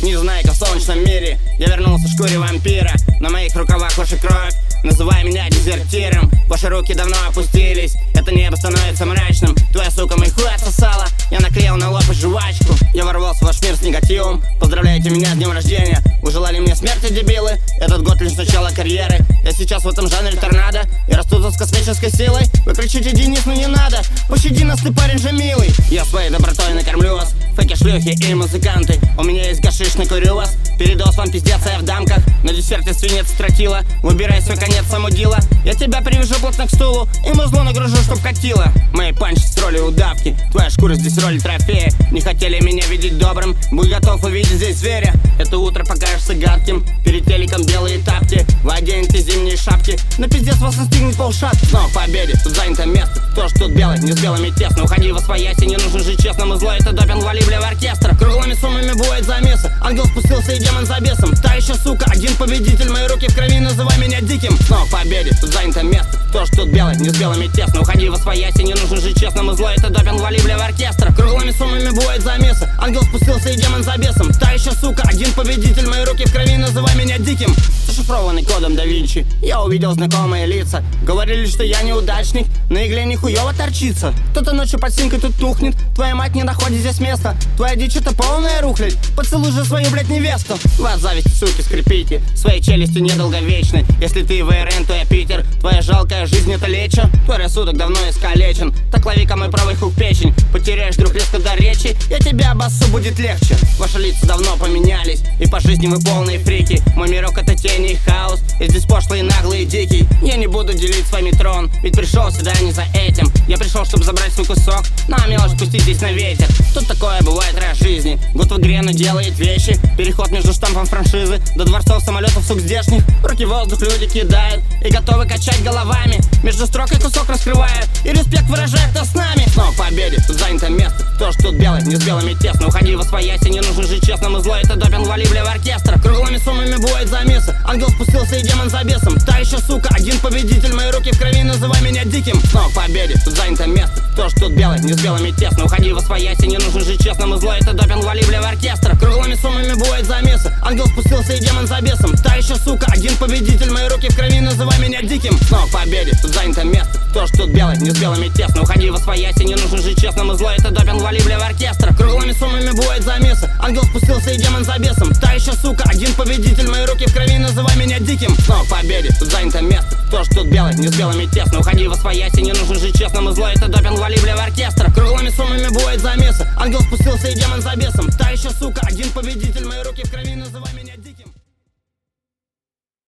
Незнайка в солнечном мире. Я вернулся в шкуре вампира. На моих рукавах ваша кровь, называй меня дезертиром. Ваши руки давно опустились, это небо становится мрачным. Твоя сука мой хуй отсосала, я наклеил на лоб и жвачку. Я ворвался в ваш мир с негативом. Поздравляйте меня с днем рождения. Вы желали мне смерти, дебилы? Этот год лишь начало карьеры. Я сейчас в этом жанре торнадо и расту с космической силой. Вы кричите: Денис, ну не надо, пощади нас, ты парень же милый. Я своей добротой накормлю вас, фейки, шлюхи и музыканты. У меня есть гашиш, накурю вас. Передоз вам пиздец, я в дамках. На десерте свинец тротила. Выбирай свой конец, самудила. Я тебя привяжу плотно к стулу и музло нагружу, чтоб катило. Мои панчи с роли удавки, твоя шкура здесь роли трофея. Не хотели меня видеть добрым, будь готов увидеть здесь зверя. Это утро покажется гадким, перед телеком белые тапки. Вы оденете зимние шапки, на пиздец вас настигнет полшатки. Снова в победе, тут занято место. То, что тут белый, не с белыми тесно. Уходи во свояси, не нужно жить честному. Зло это допинг, вали, бля, в оркестр. Круглыми суммами будет замесы. Ангел спустился и демон за бесом. Та еще сука, один победитель, мои руки в крови, называй меня диким. Снова в победе, тут занято место. То, что тут белый, не с белыми тесно. Уходи во свояси, не нужно жить честному. Зло это допинг, вали, бля, в оркестр. Круглыми суммами будет замесы. Ангел спустился и демон за бесом. Та еще сука, один победитель, мои руки в крови, называй меня диким. Зашифрованный кодом да Винчи, я увидел знакомые лица. Говорили, что я неудачник, на игле нихуёво торчится. Кто-то ночью под синкой тут тухнет, твоя мать не находит здесь места. Твоя дичь это полная рухлядь, поцелуй же свою, блядь, невесту. Вас зависть, суки, скрипите, своей челюстью недолговечны. Если ты ВРН, то я Питер, твоя жалкая жизнь это лечо. Твой рассудок давно искалечен, так лови-ка мой правый хук печень. Потеряешь вдруг резко до речи, я тебя обоссу, будет легче. Ваши лица давно поменялись, и по жизни вы полные фрики. Мой мирок это тени и хаос, и здесь пошлый, наглый и дикий. Я не буду делить с вами трон, ведь пришел сюда не за этим. Я пришел, чтобы забрать свой кусок, ну а мелочь пустить здесь на ветер. Тут такое бывает раз в жизни, год в игре, но делает вещи. Переход между штампом франшизы до дворцов, самолетов, сук здешних. Руки в воздух люди кидают и готовы качать головами. Между строк и кусок раскрывая, и респект выражает, кто с нами. Снова в победе, тут занято место. То, что тут белый, не с белыми тесно. Уходи во свояси, не нужно жить честному. Зло это допинг, вали, бля, в оркестр. Круглыми суммами будет замесы. Ангел спустился и демон за бесом. Та еще сука, один победитель, мои руки в крови, называй меня диким. Снова в победе, тут занято место. То, что тут белый, не с белыми тесно. Уходи во свояси, не нужно жить честному. Зло это допинг, вали, бля, в оркестр. Круглыми суммами будет замесы. Ангел спустился и демон за бесом. Та еще сука, один победитель, мои руки в крови, называй меня диким. Снова в победе, тут занято место. То, что тут белый, не с белыми тесно. Уходи во свояси, не нужно жить честному. Зло это допинг, вали, бля, в оркестр. Круглыми суммами будет замесы. Ангел спустился и демон за бесом. Та еще сука, один победитель, мои руки в крови, называй меня диким. Снова в победе, тут занято место. То, что тут белый, не с белыми тесно. Уходи во свояси, не нужно жить честному. Зло это допинг, вали, бля, в оркестр. Круглыми суммами будет замесы. Ангел спустился и демон за бесом. Та еще сука, один победитель, мои руки в крови, называй меня диким.